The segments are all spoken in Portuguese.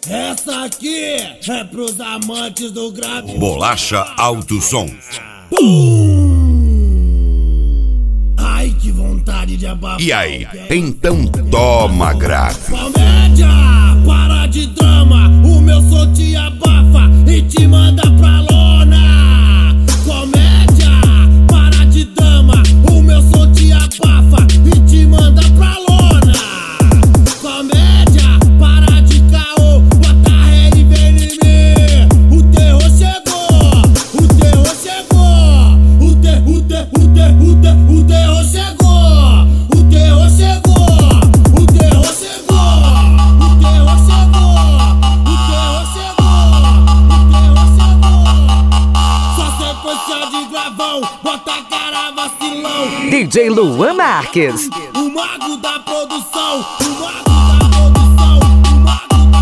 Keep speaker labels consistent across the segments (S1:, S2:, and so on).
S1: Essa aqui é pros amantes do grave.
S2: Bolacha Alto Som.
S1: Ai, que vontade de abafar.
S2: E aí? Então toma grave.
S1: Comédia, para de drama. O meu som te abafa e te manda pra lona. Comédia, para de drama. O meu som te abafa e te manda pra lona. Comédia, para de caô. Bota ré e vem em mim. O terror chegou. O terror chegou. O terror chegou. O terror chegou. O terror chegou. O terror chegou. O terror chegou. O terror chegou. Só sequência de gravão. Bota a cara vacilão.
S3: DJ Luan Marques.
S1: O mago da produção. O mago da produção. O mago da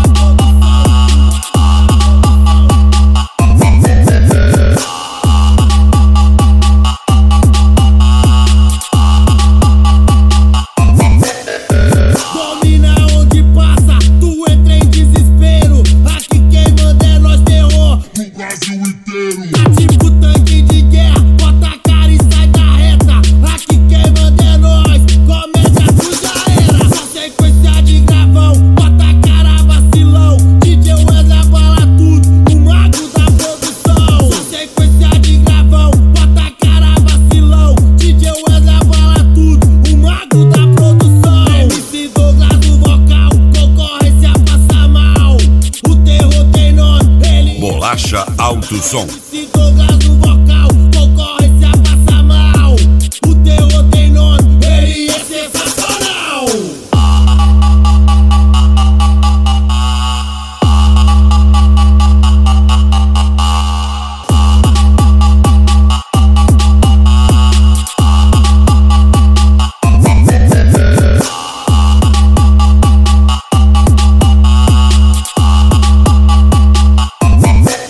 S1: domina onde passa, tu entra em desespero. Aqui quem manda é nós, terror
S4: do Brasil inteiro.
S1: tá tipo tanque de guerra, bota a cara e sai da reta. Aqui quem manda é nós, comédia tu já era. Só sequência de gravão, bota a cara vacilão. DJ Wesley abala tudo, o mago da produção. Só sequência de gravão, bota a cara vacilão. DJ Wesley abala tudo, o mago da produção. MC Douglas no vocal, concorrência passa mal. O terror tem nome, ele
S2: Bolacha Alto Som.
S1: MC Douglas no vocal, concorrência passa mal. O terror tem nome, ele é sensacional.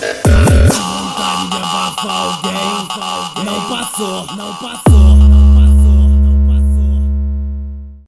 S1: Vontade de abafar alguém, não passou, não passou, não passou.